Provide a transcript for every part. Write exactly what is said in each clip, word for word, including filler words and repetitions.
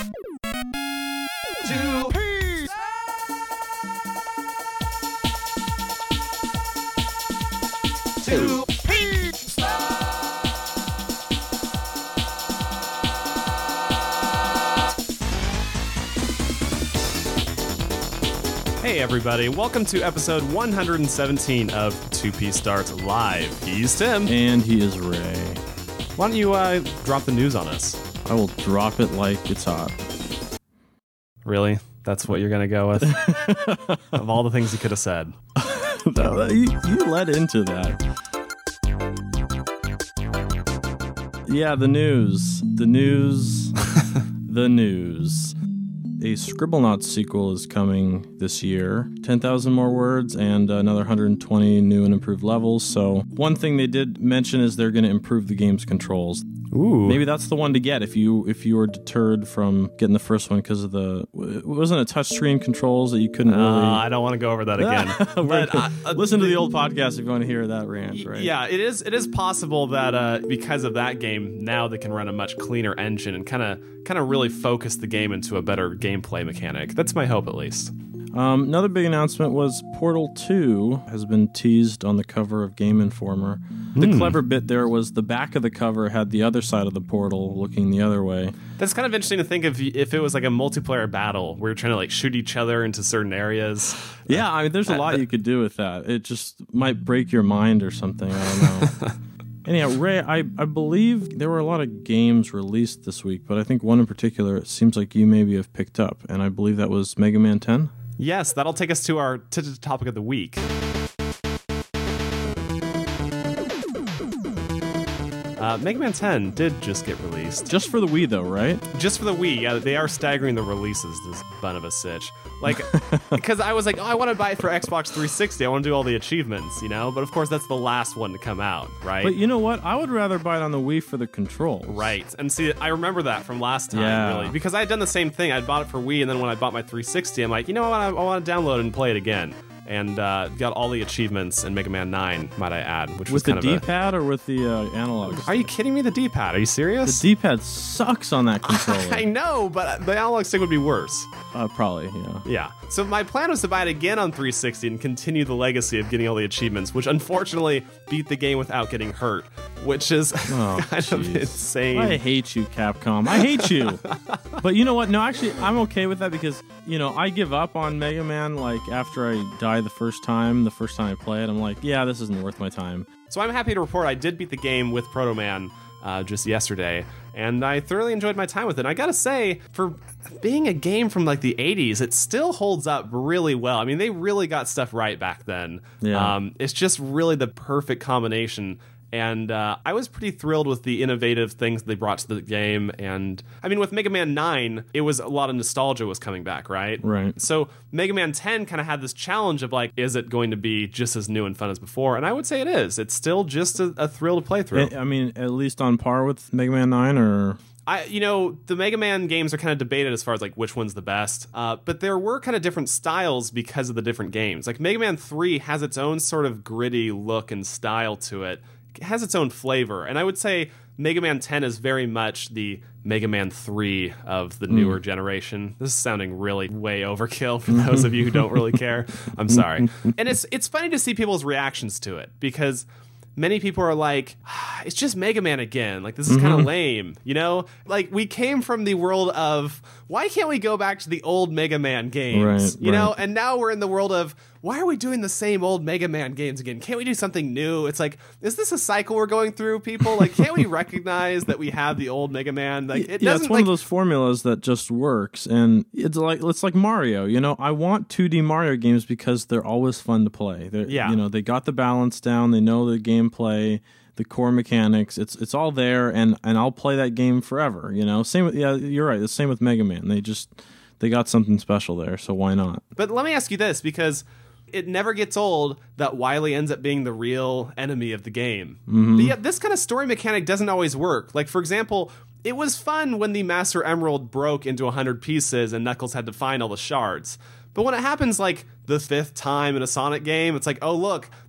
Two P. Two P. Hey everybody, welcome to episode one hundred seventeen of two P Starts Live. He's Tim. And he is Ray. Why don't you uh, drop the news on us? I will drop it like it's hot. Really? That's what you're going to go with? Of all the things you could have said. No, you, you led into that. Yeah, the news. The news. The news. A Scribblenauts sequel is coming this year. ten thousand more words and another one hundred twenty new and improved levels. So one thing they did mention is they're going to improve the game's controls. Ooh. Maybe that's the one to get if you if you were deterred from getting the first one because of the... It wasn't a touchscreen controls that you couldn't really... Uh, I don't want to go over that again. but uh, Listen to the old podcast if you want to hear that rant, right? Yeah, it is It is possible that uh, because of that game, now they can run a much cleaner engine and kind of kind of really focus the game into a better gameplay mechanic. That's my hope, at least. Um, another big announcement was Portal two has been teased on the cover of Game Informer. The Hmm. clever bit there was the back of the cover had the other side of the portal looking the other way. That's kind of interesting to think of if it was like a multiplayer battle where you're trying to like shoot each other into certain areas. Yeah, I mean, there's a lot you could do with that. It just might break your mind or something. I don't know. Anyhow, Ray, I, I believe there were a lot of games released this week, but I think one in particular it seems like you maybe have picked up, and I believe that was Mega Man ten. Yes, that'll take us to our to the topic of the week. Uh, Mega Man ten did just get released. Just for the Wii, though, right? Just for the Wii. Yeah, they are staggering the releases, this bun of a sitch. Like, because I was like, oh, I want to buy it for Xbox three sixty. I want to do all the achievements, you know? But of course, that's the last one to come out, right? But you know what? I would rather buy it on the Wii for the controls. Right. And see, I remember that from last time, Yeah. really. Because I had done the same thing. I'd bought it for Wii, and then when I bought my three sixty, I'm like, you know what? I, I want to download it and play it again. And uh, got all the achievements in Mega Man nine, might I add, which was With the kind of a... D-pad or with the uh, analog? Are you kidding me? The D-pad? Are you serious? The D-pad sucks on that controller. I know, but the analog stick would be worse. Uh, probably, yeah. Yeah. So my plan was to buy it again on three sixty and continue the legacy of getting all the achievements, which unfortunately beat the game without getting hurt, which is Oh, kind geez. of insane. I hate you, Capcom. I hate you. But you know what? No, actually, I'm okay with that because, you know, I give up on Mega Man, like, after I die the first time, the first time I play it. I'm like, yeah, this isn't worth my time. So I'm happy to report I did beat the game with Proto Man uh, just yesterday, and I thoroughly enjoyed my time with it. And I gotta say, for being a game from like the eighties, it still holds up really well. I mean, they really got stuff right back then. Yeah. Um, it's just really the perfect combination. And uh, I was pretty thrilled with the innovative things they brought to the game. And I mean, with Mega Man nine, it was a lot of nostalgia was coming back, right? Right. So Mega Man ten kind of had this challenge of like, is it going to be just as new and fun as before? And I would say it is. It's still just a, a thrill to play through. I, I mean, at least on par with Mega Man nine, or... I, you know, the Mega Man games are kind of debated as far as like which one's the best, uh, but there were kind of different styles because of the different games. Like Mega Man three has its own sort of gritty look and style to it. It has its own flavor, and I would say Mega Man ten is very much the Mega Man three of the newer mm. generation. This is sounding really way overkill for those of you who don't really care. I'm sorry. And it's it's funny to see people's reactions to it, because many people are like, ah, it's just Mega Man again. Like, this is mm-hmm. kind of lame, you know? Like, we came from the world of, why can't we go back to the old Mega Man games? Right, you right. know? And now we're in the world of, why are we doing the same old Mega Man games again? Can't we do something new? It's like, is this a cycle we're going through, people? Like, can't we recognize that we have the old Mega Man? Like, it yeah, doesn't, it's one like, of those formulas that just works, and it's like it's like Mario. You know, I want two D Mario games because they're always fun to play. They're, yeah. You know, they got the balance down. They know the gameplay, the core mechanics. It's it's all there, and and I'll play that game forever. You know, same with yeah, you're right. The same with Mega Man. They just they got something special there, so why not? But let me ask you this, because it never gets old that Wily ends up being the real enemy of the game. Mm-hmm. But yet, this kind of story mechanic doesn't always work. Like, for example, it was fun when the Master Emerald broke into one hundred pieces and Knuckles had to find all the shards. But when it happens, like, the fifth time in a Sonic game, it's like, oh, look,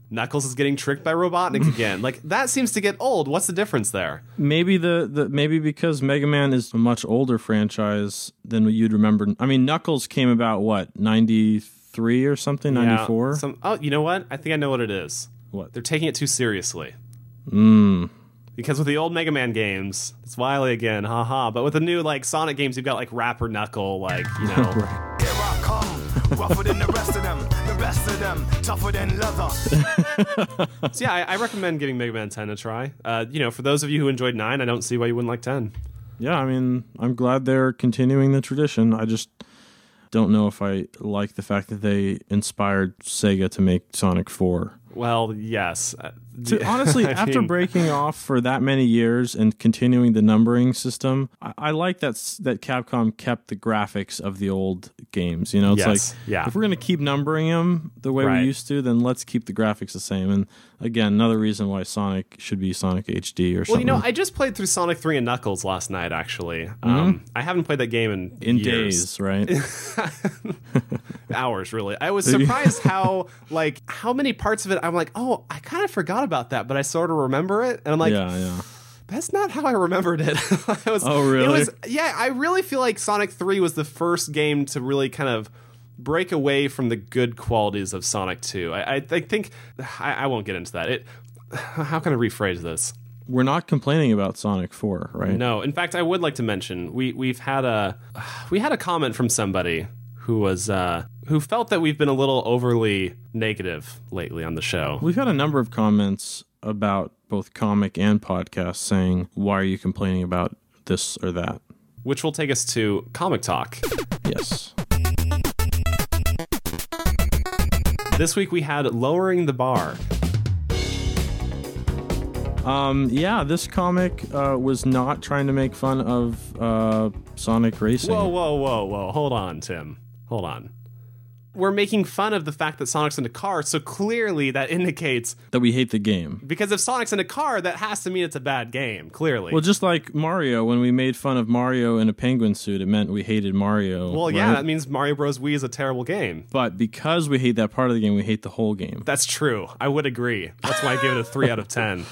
Knuckles is getting tricked by Robotnik again. Like, that seems to get old. What's the difference there? Maybe the, the maybe because Mega Man is a much older franchise than you'd remember. I mean, Knuckles came about, what, ninety-three or something, ninety-four? Yeah, some, oh, you know what? I think I know what it is. What? They're taking it too seriously. Mm. Because with the old Mega Man games, it's Wily again, haha. But with the new like Sonic games, you've got like Rapper Knuckle, like, you know. Right. Here I come, rougher than the rest of them, the best of them, tougher than leather. So yeah, I, I recommend giving Mega Man ten a try. Uh, you know, for those of you who enjoyed nine, I don't see why you wouldn't like ten. Yeah, I mean, I'm glad they're continuing the tradition. I just don't know if I like the fact that they inspired Sega to make Sonic four. Well, yes. Uh, To, honestly, I after mean, breaking off for that many years and continuing the numbering system, I, I like that s- that Capcom kept the graphics of the old games. You know, it's Yes, like yeah. if we're gonna keep numbering them the way Right. we used to, then let's keep the graphics the same. And again, another reason why Sonic should be Sonic H D or Well, something. you know, I just played through Sonic three and Knuckles last night, actually. Um, I haven't played that game in in years. days, right? Hours, really. I was surprised how, like, how many parts of it I'm like, oh, I kind of forgot about that, but I sort of remember it. And I'm like, yeah, yeah. that's not how I remembered it. I was, Oh, really? It was, yeah, I really feel like Sonic three was the first game to really kind of break away from the good qualities of Sonic two. I, I, I think, I, I won't get into that. It. How can I rephrase this? We're not complaining about Sonic four, right? No, in fact, I would like to mention we we've had a we had a comment from somebody who was uh, who felt that we've been a little overly negative lately on the show. We've had a number of comments about both comic and podcast saying, "Why are you complaining about this or that?" Which will take us to Comic Talk. Yes. This week we had Lowering the Bar. Um, yeah, this comic uh, was not trying to make fun of uh, Sonic Racing. Whoa, whoa, whoa, whoa. Hold on, Tim. Hold on. We're making fun of the fact that Sonic's in a car, so clearly that indicates, That we hate the game. because if Sonic's in a car, that has to mean it's a bad game, clearly. Well, just like Mario, when we made fun of Mario in a penguin suit, it meant we hated Mario. well, yeah, right? that means Mario Bros. Wii is a terrible game. But because we hate that part of the game, we hate the whole game. That's true. I would agree. That's why I give it a three out of ten.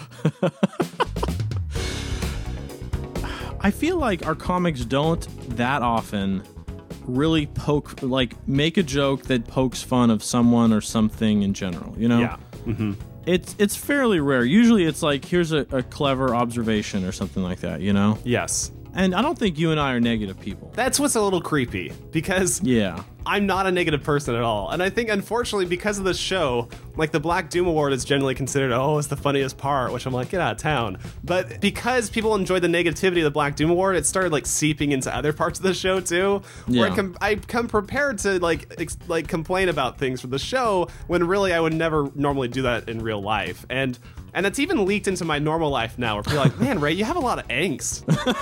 I feel like our comics don't that often really poke, like, make a joke that pokes fun of someone or something in general, you know? Yeah. Mm-hmm. It's it's fairly rare. Usually it's like, here's a, a clever observation or something like that, you know? Yes. And I don't think you and I are negative people. That's what's a little creepy, because Yeah. I'm not a negative person at all. And I think, unfortunately, because of this show, like, the Black Doom Award is generally considered, oh, it's the funniest part, which I'm like, get out of town. But because people enjoy the negativity of the Black Doom Award, it started, like, seeping into other parts of the show, too. Where Yeah. I, com- I come prepared to, like, ex- like complain about things from the show, when really I would never normally do that in real life. And and it's even leaked into my normal life now, where people are like, man, Ray, you have a lot of angst.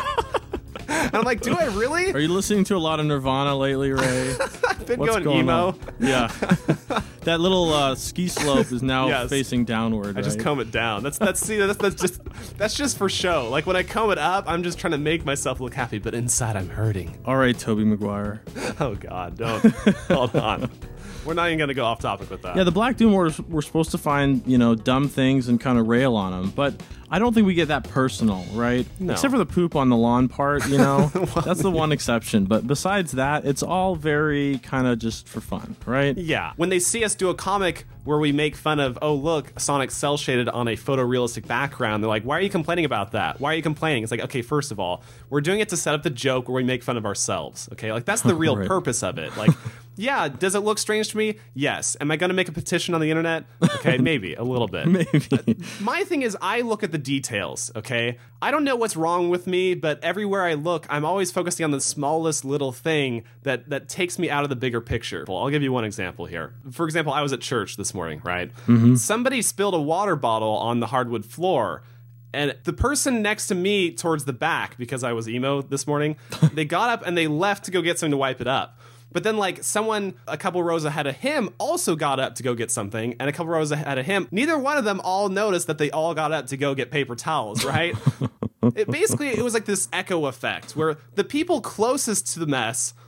And I'm like, do I really? Are you listening to a lot of Nirvana lately, Ray? I've been What's going, going emo. on? Yeah. That little uh, ski slope is now Yes. facing downward, I just right? comb it down. That's that's see that's that's just that's just for show. Like, when I comb it up, I'm just trying to make myself look happy, but inside I'm hurting. All right, Tobey Maguire. Oh God, don't. Hold on. We're not even gonna go off topic with that. Yeah, the Black Doom Wars we're supposed to find, you know, dumb things and kind of rail on them, but I don't think we get that personal, right? No. Except for the poop on the lawn part, you know? That's the one exception. But besides that, it's all very kind of just for fun, right? Yeah. When they see us do a comic where we make fun of, oh, look, Sonic cell shaded on a photorealistic background, they're like, why are you complaining about that? Why are you complaining? It's like, okay, first of all, we're doing it to set up the joke where we make fun of ourselves. Okay, like, that's the real Right. purpose of it. Like, yeah, does it look strange to me? Yes. Am I going to make a petition on the internet? Okay, maybe a little bit. Maybe. My thing is, I look at the details, okay? I don't know what's wrong with me, but everywhere I look, I'm always focusing on the smallest little thing that, that takes me out of the bigger picture. Well, I'll give you one example here. For example, I was at church this morning, right? Mm-hmm. Somebody spilled a water bottle on the hardwood floor. And the person next to me towards the back, because I was emo this morning, they got up and they left to go get something to wipe it up. But then, like, someone a couple rows ahead of him also got up to go get something, and a couple rows ahead of him, neither one of them all noticed that they all got up to go get paper towels, right? It basically, it was like this echo effect where the people closest to the mess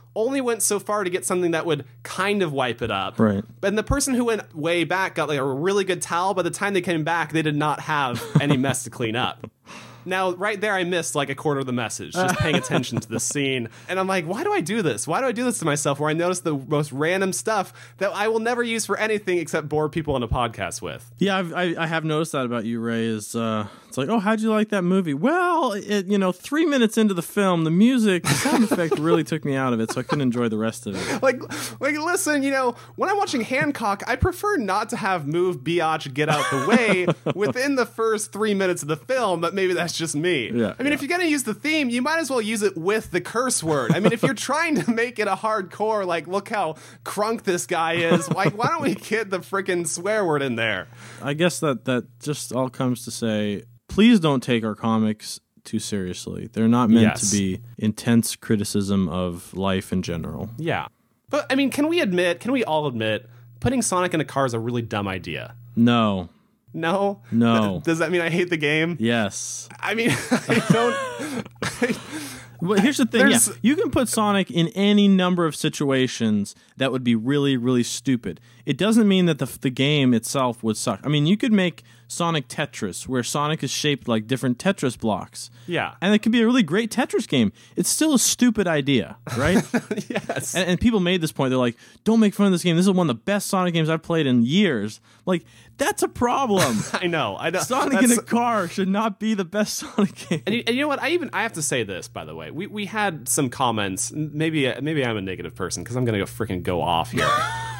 only went so far to get something that would kind of wipe it up. Right. And the person who went way back got like a really good towel. By the time they came back, they did not have any mess to clean up. Now, right there, I missed like a quarter of the message, just paying attention to the scene. And I'm like, why do I do this? Why do I do this to myself where I notice the most random stuff that I will never use for anything except bore people on a podcast with? Yeah, I've, I I have noticed that about you, Ray. Is uh, it's like, oh, how'd you like that movie? Well, it, you know, three minutes into the film, the music, the sound effect really took me out of it, so I couldn't enjoy the rest of it. Like, like, listen, you know, when I'm watching Hancock, I prefer not to have move biatch get out the way within the first three minutes of the film, but maybe that's just me. Yeah, I mean, yeah. if you're going to use the theme, you might as well use it with the curse word. I mean, if you're trying to make it a hardcore, like, look how crunk this guy is, like, why don't we get the freaking swear word in there? I guess that that just all comes to say, please don't take our comics too seriously. They're not meant Yes. to be intense criticism of life in general. Yeah. But, I mean, can we admit, can we all admit, putting Sonic in a car is a really dumb idea? No. No? No. Does that mean I hate the game? Yes. I mean, I don't... Well, here's the thing. Yeah, There's- you can put Sonic in any number of situations that would be really, really stupid. It doesn't mean that the the game itself would suck. I mean, you could make Sonic Tetris, where Sonic is shaped like different Tetris blocks. Yeah. And it could be a really great Tetris game. It's still a stupid idea, right? Yes. And, and people made this point. They're like, don't make fun of this game. This is one of the best Sonic games I've played in years. Like, that's a problem. I know. I know. Sonic That's- in a car should not be the best Sonic game. And you, and you know what? I even I have to say this, by the way. We we had some comments. Maybe maybe I'm a negative person because I'm gonna go freaking go off here.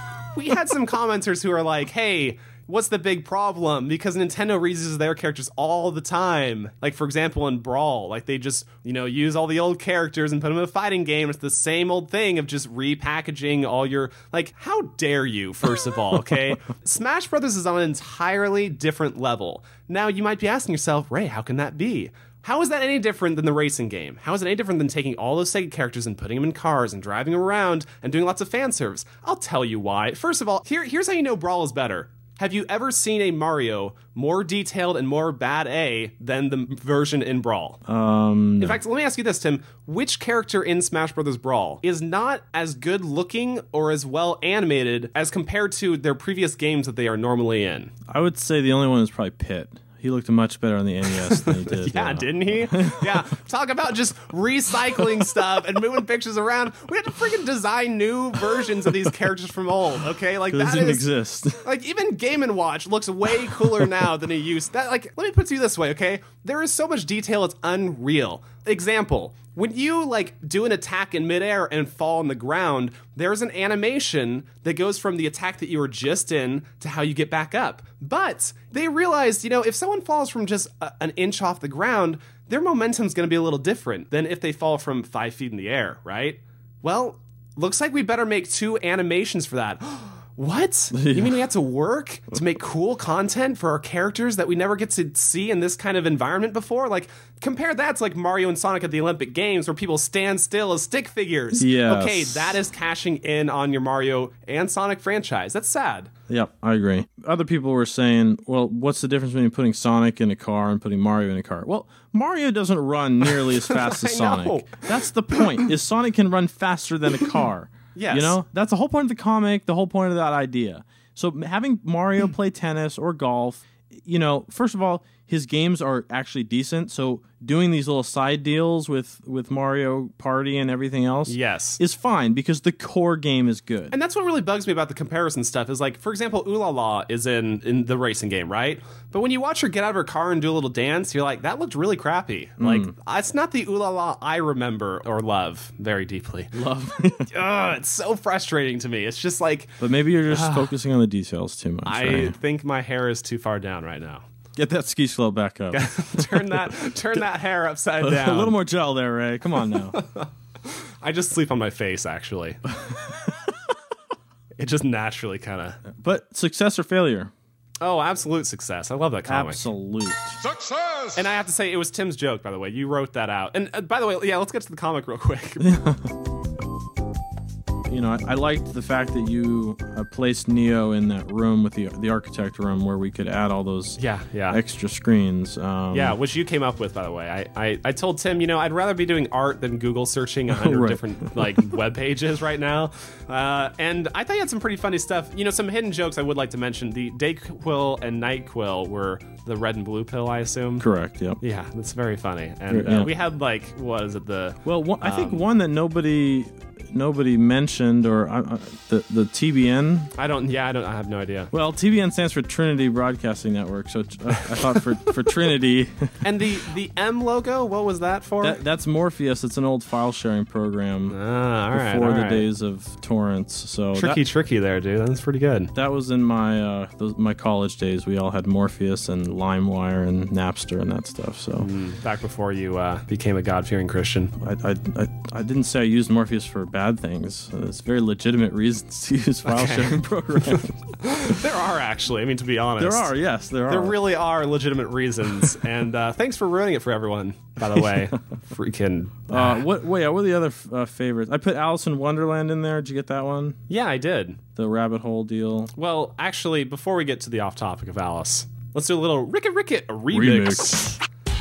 We had some commenters who are like, "Hey, what's the big problem? Because Nintendo reuses their characters all the time. Like, for example, in Brawl, like they just, you know, use all the old characters and put them in a fighting game. It's the same old thing of just repackaging all your, like, how dare you, first of all, okay? Smash Brothers is on an entirely different level. Now, you might be asking yourself, Ray, how can that be? How is that any different than the racing game? How is it any different than taking all those Sega characters and putting them in cars and driving them around and doing lots of fan service? I'll tell you why. First of all, here, here's how you know Brawl is better. Have you ever seen a Mario more detailed and more bad A than the version in Brawl? Um, In fact, let me ask you this, Tim. Which character in Smash Bros. Brawl is not as good looking or as well animated as compared to their previous games that they are normally in? I would say the only one is probably Pit. He looked much better on the N E S than he did. Yeah, uh, didn't he? Yeah. Talk about just recycling stuff and moving pictures around. We had to freaking design new versions of these characters from old, okay? Like, Those that didn't is... exist. Like, even Game and Watch looks way cooler now than it used. That, like, let me put it to you this way, okay? There is so much detail, it's unreal. Example, when you, like, do an attack in midair and fall on the ground, there's an animation that goes from the attack that you were just in to how you get back up. But they realized, you know, if someone falls from just a, an inch off the ground, their momentum's going to be a little different than if they fall from five feet in the air, right? Well, looks like we better make two animations for that. What? You mean we have to work to make cool content for our characters that we never get to see in this kind of environment before? Like, compare that to like Mario and Sonic at the Olympic Games where people stand still as stick figures. Yes. Okay, that is cashing in on your Mario and Sonic franchise. That's sad. Yep, I agree. Other people were saying, well, what's the difference between putting Sonic in a car and putting Mario in a car? Well, Mario doesn't run nearly as fast as I know. Sonic. That's the point, is Sonic can run faster than a car. Yes. You know, that's the whole point of the comic, the whole point of that idea. So having Mario play tennis or golf, you know, first of all, his games are actually decent. So doing these little side deals with, with Mario Party and everything else Yes. is fine because the core game is good. And that's what really bugs me about the comparison stuff is like, for example, Ooh La La is in, in the racing game, right? But when you watch her get out of her car and do a little dance, you're like, that looked really crappy. Like, it's not the Ooh La La I remember or love very deeply. Love. Ugh, it's so frustrating to me. It's just like, But maybe you're just focusing on the details too much. I right? think my hair is too far down right now. Get that ski slope back up. turn that turn that hair upside down. A little more gel there, Ray. Come on now. I just sleep on my face, actually. It just naturally kind of... But success or failure? Oh, absolute success. I love that comic. Absolute. Success! And I have to say, it was Tim's joke, by the way. You wrote that out. And uh, by the way, yeah, let's get to the comic real quick. you know, I, I liked the fact that you uh, placed Neo in that room with the the architect room where we could add all those Yeah, yeah. extra screens. Um, Yeah, which you came up with, by the way. I, I, I told Tim, you know, I'd rather be doing art than Google searching a hundred Right. different like web pages right now. Uh, and I thought you had some pretty funny stuff. You know, some hidden jokes I would like to mention. The Dayquil and Nightquil were the red and blue pill, I assume. Correct. Yep. Yeah, that's very funny. And uh, Yeah. we had like, what is it, the Well, one, I think Um, one that nobody nobody mentioned, or uh, uh, the the T B N. I don't. Yeah, I don't. I have no idea. Well, T B N stands for Trinity Broadcasting Network. So uh, I thought for for Trinity, And the the M logo, what was that for? that, that's Morpheus. It's an old file sharing program ah, all right. before all the right. days of torrents. So Tricky, that, tricky there, dude. That's pretty good. that was in my uh, those, my college days. We all had Morpheus and LimeWire and Napster and that stuff. So Mm, back before you uh, became a God-fearing Christian. I, I I I didn't say I used Morpheus for bad things. It's very legitimate reasons to use file Okay. sharing programs. There are actually. I mean, to be honest, There are, yes, there are. There really are legitimate reasons, and uh, thanks for ruining it for everyone. By the way, freaking. Uh, what? Wait, what were the other uh, favorites? I put Alice in Wonderland in there. Did you get that one? Yeah, I did. The rabbit hole deal. Well, actually, before we get to the off-topic of Alice, let's do a little Ricket Ricket a remix.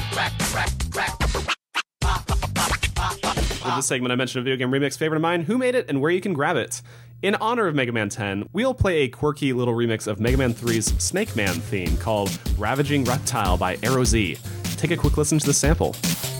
With this segment, I mentioned a video game remix favorite of mine, who made it, and where you can grab it. In honor of Mega Man ten, we'll play a quirky little remix of Mega Man three's Snake Man theme called Ravaging Reptile by Arrow Z. Take a quick listen to the sample.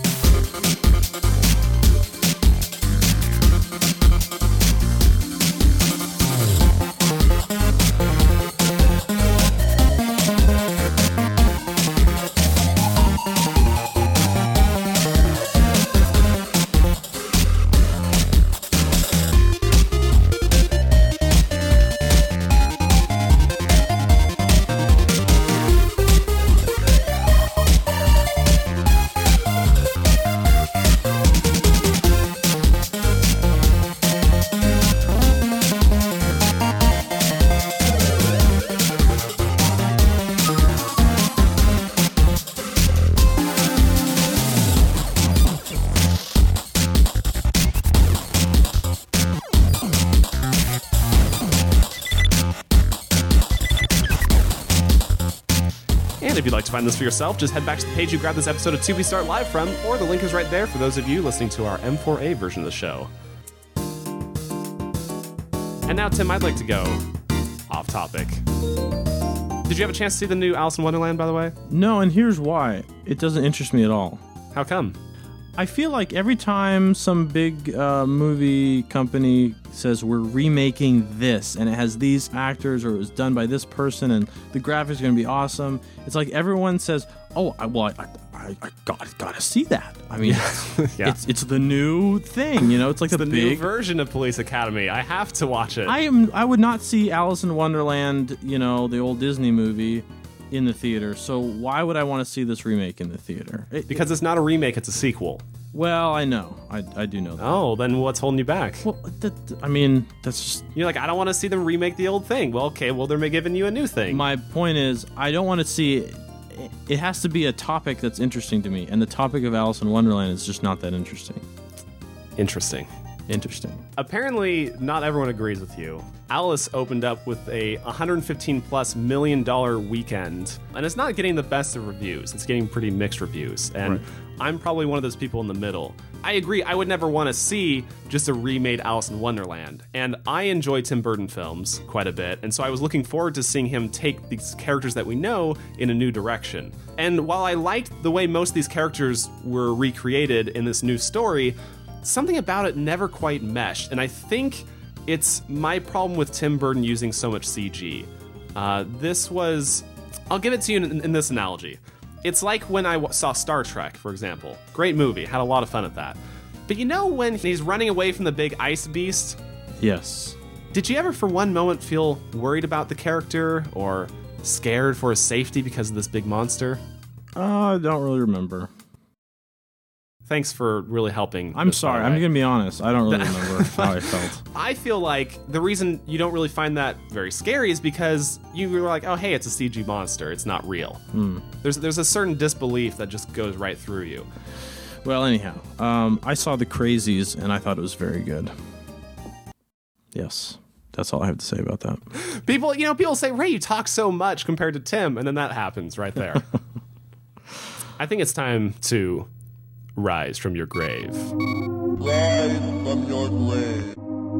And if you'd like to find this for yourself, just head back to the page you grabbed this episode of To Be Start Live from, or the link is right there for those of you listening to our M four A version of the show. And now, Tim, I'd like to go off topic. Did you have a chance to see the new Alice in Wonderland, by the way? No, and here's why. It doesn't interest me at all. How come? I feel like every time some big uh, movie company says we're remaking this and it has these actors or it was done by this person and the graphics are going to be awesome, it's like everyone says, oh, I, well, I, I, I got, gotta see that. I mean, Yeah. it's it's the new thing, you know? It's like The the new big... version of Police Academy. I have to watch it. I am. I would not see Alice in Wonderland, you know, the old Disney movie, in the theater. So why would I want to see this remake in the theater? It- because it's not a remake, it's a sequel. well, I know. I, I do know that. Oh, then what's holding you back? Well, that, that- I mean, that's just... You're like, I don't want to see them remake the old thing. Well, okay, well, they're giving you a new thing. My point is, I don't want to see... It, it has to be a topic that's interesting to me, and the topic of Alice in Wonderland is just not that interesting. Interesting. Interesting. Apparently, not everyone agrees with you. Alice opened up with a one hundred fifteen plus million dollar weekend, and it's not getting the best of reviews. It's getting pretty mixed reviews, and Right. I'm probably one of those people in the middle. I agree, I would never want to see just a remade Alice in Wonderland, and I enjoy Tim Burton films quite a bit, and so I was looking forward to seeing him take these characters that we know in a new direction. And while I liked the way most of these characters were recreated in this new story, something about it never quite meshed, and I think it's my problem with Tim Burton using so much C G. Uh, this was... I'll give it to you in, in this analogy. It's like when I w- saw Star Trek, for example. Great movie, had a lot of fun at that. But you know when he's running away from the big ice beast? Yes. Did you ever for one moment feel worried about the character or scared for his safety because of this big monster? Uh, I don't really remember. Thanks for really helping. I'm this, by sorry. the I'm way. going to be honest. I don't really remember how I felt. I feel like the reason you don't really find that very scary is because you were like, oh, hey, it's a C G monster. It's not real. Hmm. There's there's a certain disbelief that just goes right through you. Well, anyhow, um, I saw The Crazies, and I thought it was very good. Yes. That's all I have to say about that. People, you know, people say, Ray, you talk so much compared to Tim, and then that happens right there. I think it's time to rise from your grave. Rise from your grave.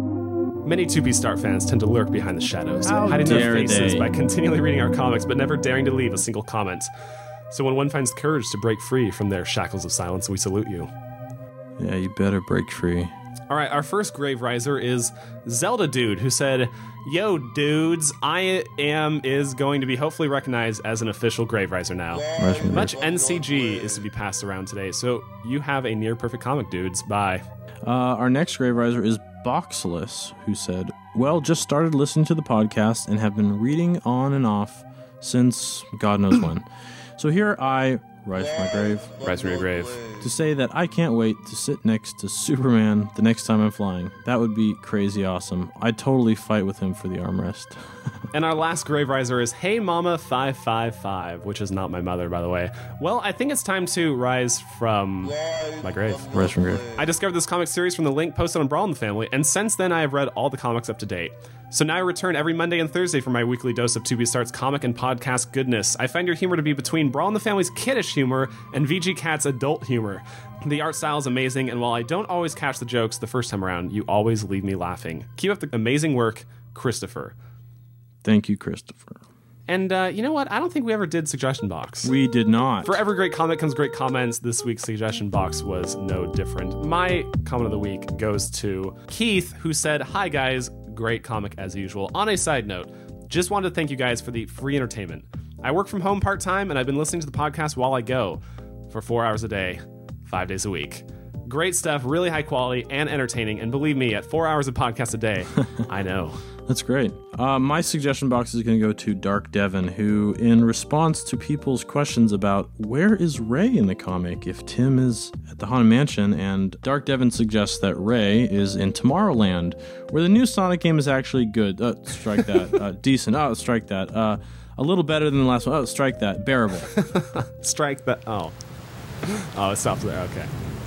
Many two B Start fans tend to lurk behind the shadows, How hiding their dare faces they. by continually reading our comics, but never daring to leave a single comment. So when one finds the courage to break free from their shackles of silence, we salute you. Yeah, you better break free. All right, our first grave riser is Zelda Dude, who said, Yo, dudes, I am is going to be hopefully recognized as an official grave riser now. Rise from your Much N C G is to be passed around today, so you have a near perfect comic, dudes. Bye. Uh, our next grave riser is Boxless, who said, well, just started listening to the podcast and have been reading on and off since God knows when. So here I rise from my grave Rise from your grave. to say that I can't wait to sit next to Superman the next time I'm flying. That would be crazy awesome. I'd totally fight with him for the armrest. And our last grave riser is Hey Mama five five five, which is not my mother, by the way. Well, I think it's time to rise from my grave. Rise from grave. I discovered this comic series from the link posted on Brawl in the Family, and since then I have read all the comics up to date. So now I return every Monday and Thursday for my weekly dose of two B Start's comic and podcast goodness. I find your humor to be between Brawl in the Family's kiddish humor and V G Cat's adult humor. The art style is amazing, and while I don't always catch the jokes the first time around, you always leave me laughing. Keep up the amazing work, Christopher. Thank you, Christopher. And uh, you know what? I don't think we ever did Suggestion Box. We did not. For every great comic comes great comments. This week's Suggestion Box was no different. My comment of the week goes to Keith, who said, Hi guys, great comic as usual. On a side note, just wanted to thank you guys for the free entertainment. I work from home part-time, and I've been listening to the podcast while I go for four hours a day, five days a week. Great stuff, really high quality and entertaining, and believe me, at four hours of podcast a day, I know. That's great. Uh, my suggestion box is going to go to Dark Devon, who, in response to people's questions about where is Ray in the comic if Tim is at the Haunted Mansion, and Dark Devon suggests that Ray is in Tomorrowland, where the new Sonic game is actually good. Uh, strike that. Uh, decent. Oh, strike that. Uh, a little better than the last one. Oh, strike that. Bearable. Strike that. Oh. Oh, it stops there. Okay.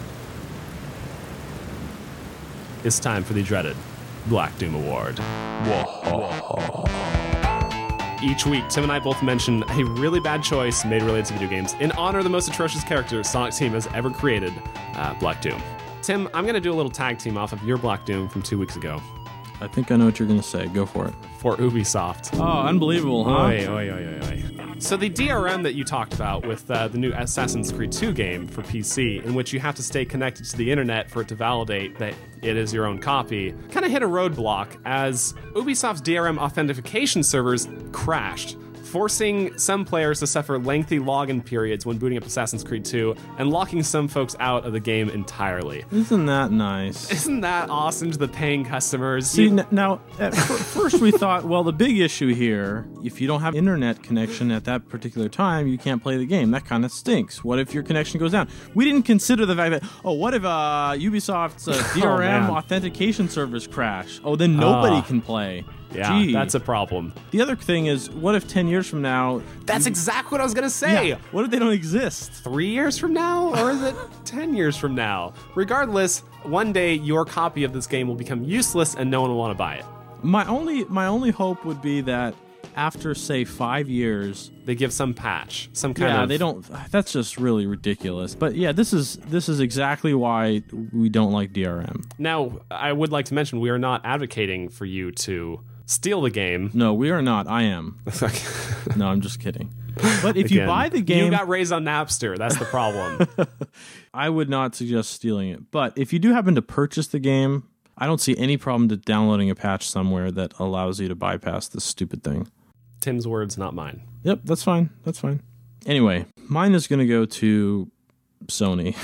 It's time for the dreaded Black Doom Award. Each week, Tim and I both mention a really bad choice made related to video games in honor of the most atrocious character Sonic Team has ever created, uh, Black Doom. Tim, I'm going to do a little tag team off of your Black Doom from two weeks ago. I think I know what you're going to say. Go for it. For Ubisoft. Oh, unbelievable, huh? Oy, oy, oy, oy, oy. So the D R M that you talked about with uh, the new Assassin's Creed two game for P C, in which you have to stay connected to the internet for it to validate that it is your own copy, kind of hit a roadblock as Ubisoft's D R M authentication servers crashed, forcing some players to suffer lengthy login periods when booting up Assassin's Creed two and locking some folks out of the game entirely. Isn't that nice? Isn't that awesome to the paying customers? See, You- n- now, at f- first we thought, well, the big issue here, if you don't have internet connection at that particular time, you can't play the game. That kind of stinks. What if your connection goes down? We didn't consider the fact that, oh, what if uh, Ubisoft's uh, D R M man. authentication servers crash? Oh, then nobody Ah. can play. yeah, Gee. that's a problem. The other thing is, what if ten years from now... That's exactly what I was going to say. Yeah, what if they don't exist? Three years from now, or is it ten years from now? Regardless, one day your copy of this game will become useless and no one will want to buy it. My only, my only hope would be that after, say, five years... They give some patch, some kind Yeah, of... they don't. That's just really ridiculous. But yeah, this is this is exactly why we don't like D R M. Now, I would like to mention we are not advocating for you to steal the game. No, we are not. I am. No, I'm just kidding. But if you Again, buy the game, you got raised on Napster. That's the problem. I would not suggest stealing it. But if you do happen to purchase the game, I don't see any problem to downloading a patch somewhere that allows you to bypass this stupid thing. Tim's words, not mine. Yep, that's fine. That's fine. Anyway, mine is going to go to Sony.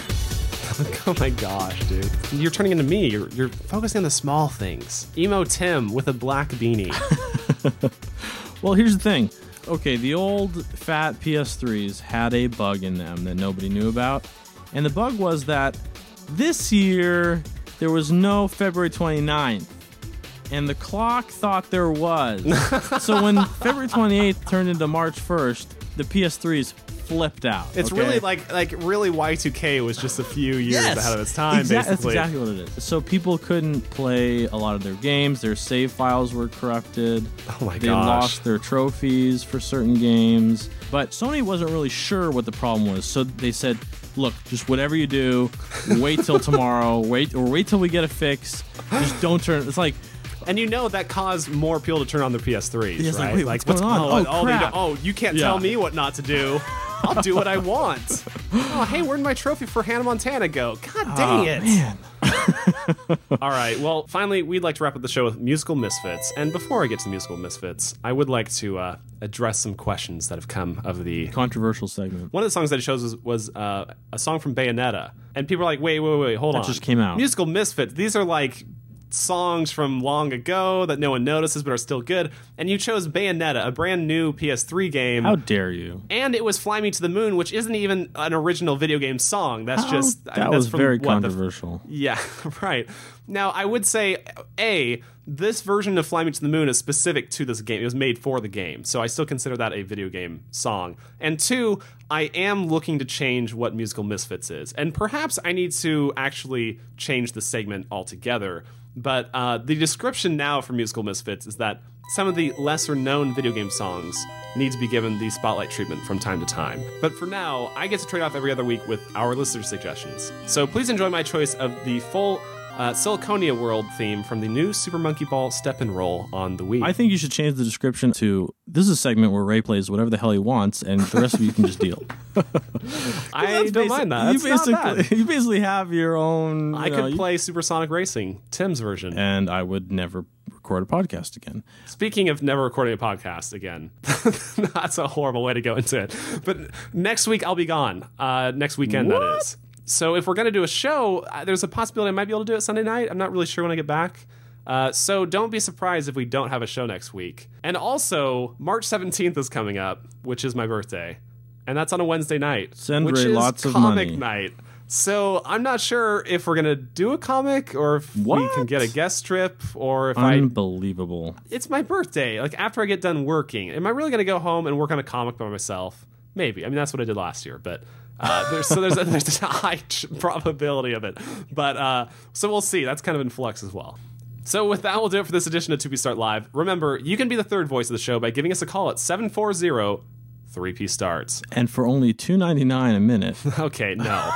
Oh my gosh, dude. You're turning into me. You're, you're focusing on the small things. Emo Tim with a black beanie. Well, here's the thing. Okay, the old fat P S threes had a bug in them that nobody knew about. And the bug was that this year there was no February twenty-ninth. And the clock thought there was. So when February twenty-eighth turned into March first, the P S threes flipped out. It's okay? really like like really Y two K was just a few years Yes. ahead of its time, Exact- basically. That's exactly what it is. So people couldn't play a lot of their games. Their save files were corrupted. Oh my They gosh. lost their trophies for certain games. But Sony wasn't really sure what the problem was. So they said, look, just whatever you do, wait till tomorrow, wait or wait till we get a fix. Just don't turn. It's like, And you know that caused more people to turn on their P S threes, Yeah, it's like, right? wait, what's going on? Oh, Oh, oh, they crap. don't- oh, you can't Yeah. tell me what not to do. I'll do what I want. Oh, hey, where'd my trophy for Hannah Montana go? God dang oh, it. man. All right, well, finally, we'd like to wrap up the show with Musical Misfits. And before I get to the Musical Misfits, I would like to uh, address some questions that have come of the... Controversial segment. One of the songs that it shows was, was uh, a song from Bayonetta. And people are like, wait, wait, wait, hold That on. just came out. Musical Misfits, these are like songs from long ago that no one notices but are still good. And you chose Bayonetta, a brand new P S three game. How dare you? And it was Fly Me to the Moon, which isn't even an original video game song. That's How- just... that I mean, that's was from, very what, the- controversial. yeah, right. Now, I would say, A, this version of Fly Me to the Moon is specific to this game. It was made for the game, so I still consider that a video game song. And two, I am looking to change what Musical Misfits is. And perhaps I need to actually change the segment altogether. But uh, the description now for Musical Misfits is that some of the lesser-known video game songs need to be given the spotlight treatment from time to time. But for now, I get to trade off every other week with our listener suggestions. So please enjoy my choice of the full uh, Siliconia World theme from the new Super Monkey Ball Step and Roll on the Wii. I think you should change the description to, this is a segment where Ray plays whatever the hell he wants, and the rest of you can just deal. I That's don't basi- mind that. That's you not basically, bad. you basically have your own. I you could know, you- play Supersonic Racing, Tim's version. and I would never record a podcast again. Speaking of never recording a podcast again, that's a horrible way to go into it. But next week I'll be gone. Uh, next weekend, that is. So if we're going to do a show, uh, there's a possibility I might be able to do it Sunday night. I'm not really sure when I get back. Uh, so don't be surprised if we don't have a show next week. And also, March seventeenth is coming up, which is my birthday. And that's on a Wednesday night. Send which Ray is lots of comic money. night. So I'm not sure if we're going to do a comic or if we What? can get a guest strip or if I... Unbelievable. It's my birthday. Like, after I get done working, am I really going to go home and work on a comic by myself? Maybe. I mean, that's what I did last year, but uh, there's, so there's a, there's a high ch- probability of it. But uh, so we'll see. That's kind of in flux as well. So with that, we'll do it for this edition of two P Start Live. Remember, you can be the third voice of the show by giving us a call at seven four zero, three P starts. And for only two ninety-nine a minute. Okay, no.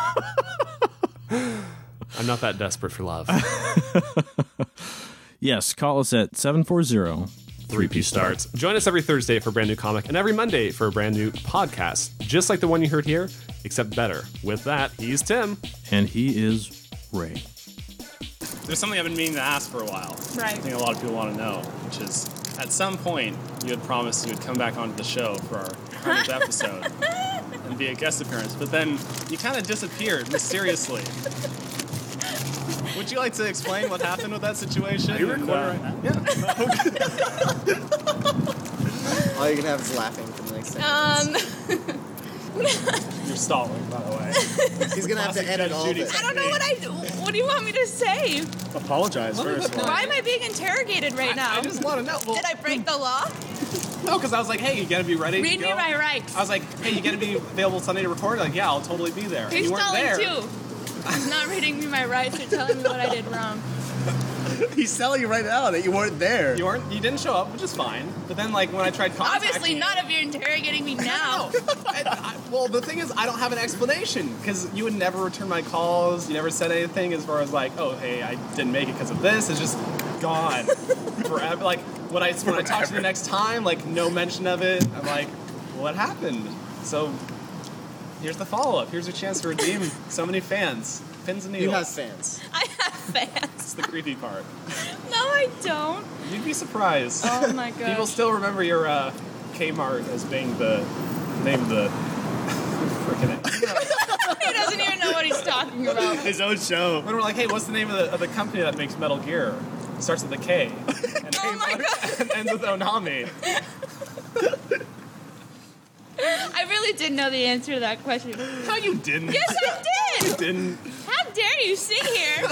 I'm not that desperate for love. Yes, call us at seven four zero, three P starts. Join us every Thursday for a brand new comic and every Monday for a brand new podcast, just like the one you heard here, except better. With that, he's Tim. and he is Ray. There's something I've been meaning to ask for a while. Right. I think a lot of people want to know, which is, at some point, you had promised you would come back onto the show for our hundredth episode and be a guest appearance, but then you kind of disappeared mysteriously. Would you like to explain what happened with that situation? Are you And, recording uh, Yeah. All you can have is laughing for the next ten minutes. Um, You're stalling, by the way. He's gonna have to Classic edit Judge all of Judy. it. I don't know what I do. What do you want me to say? Apologize first. Why am I being interrogated right now? I just want to know. Well, Did I break the law? no, because I was like, hey, you gotta be ready Read to me go. my rights. I was like, hey, you gotta be available Sunday to record? Like, yeah, I'll totally be there. And You're you weren't stalling there. too. He's not reading me my rights or telling me what I did wrong. He's telling you right now that you weren't there. You weren't. You didn't show up, which is fine. But then, like when I tried contacting Obviously you- not if you're interrogating me now. I, I, well, the thing is, I don't have an explanation because you would never return my calls. You never said anything as far as like, oh, hey, I didn't make it because of this. It's just gone forever. Like when I when I talk to you next time, like no mention of it. I'm like, what happened? So here's the follow up. Here's your chance to redeem so many fans. Pins and You needles. have fans. I have fans. That's the creepy part. No, I don't. You'd be surprised. Oh my god. People still remember your uh, Kmart as being the name of the freaking He doesn't even know what he's talking about. His own show. When we're like, hey, what's the name of the, of the company that makes Metal Gear? It starts with a K. And Oh my god. and ends with Onami. I really did know the answer to that question. No, you didn't. Yes, I did. Didn't. How dare you sit here?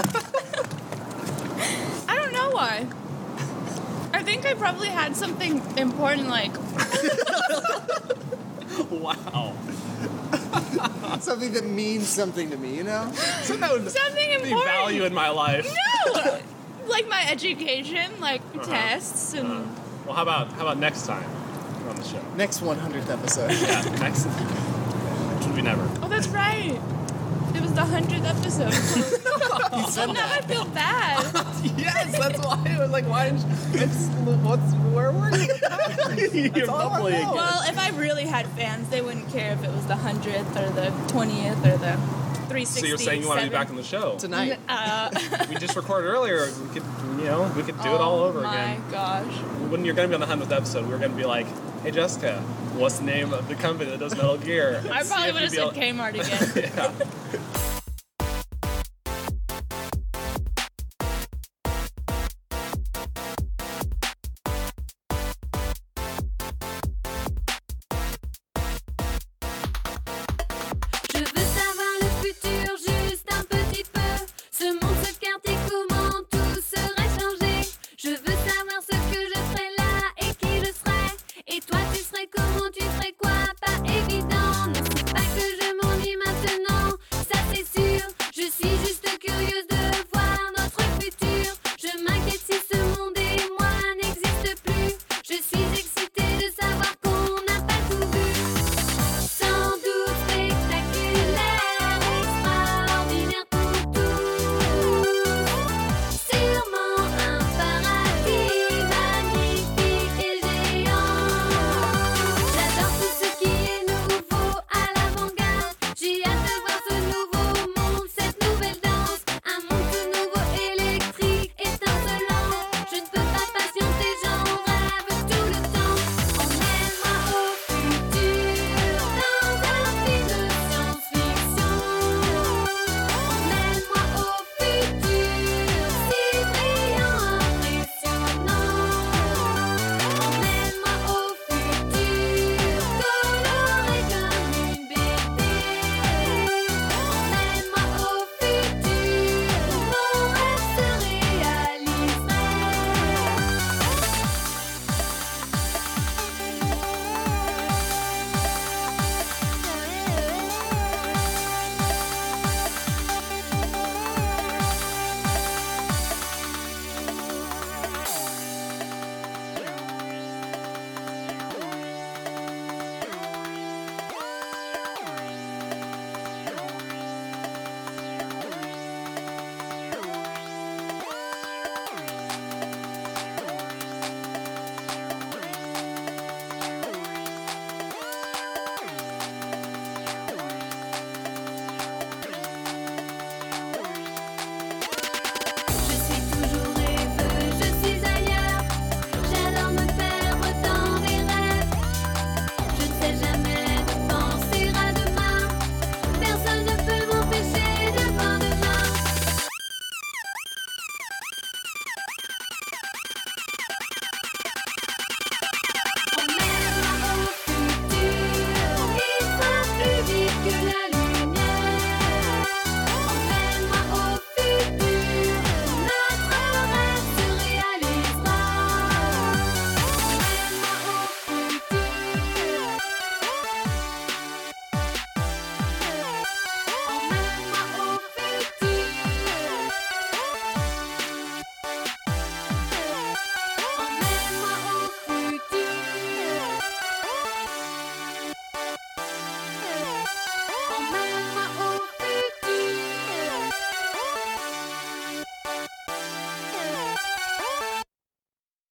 I don't know why. I think I probably had something important like Wow. Something that means something to me, you know? Something that would Something be important. value in my life. No! Like my education, like Uh-huh. tests and... Uh, well, how about how about next time on the show? Next one hundredth episode. Yeah, next. Which would be never. Oh, that's right. It was the hundredth episode. So now I feel bad. Yes, that's why I was like, why didn't you, it's, what's, where were you? You're all I bubbly know. again. Well, if I really had fans, they wouldn't care if it was the hundredth or the twentieth or the three sixty. So you're saying you want to be back on the show? Tonight. Uh, We just recorded earlier. We could, you know, we could do it all over oh my again. gosh. When you're going to be on the hundredth episode, we were going to be like, hey, Jessica, what's the name of the company that does Metal Gear? I See probably if would have you'd said be Kmart again. able- Yeah.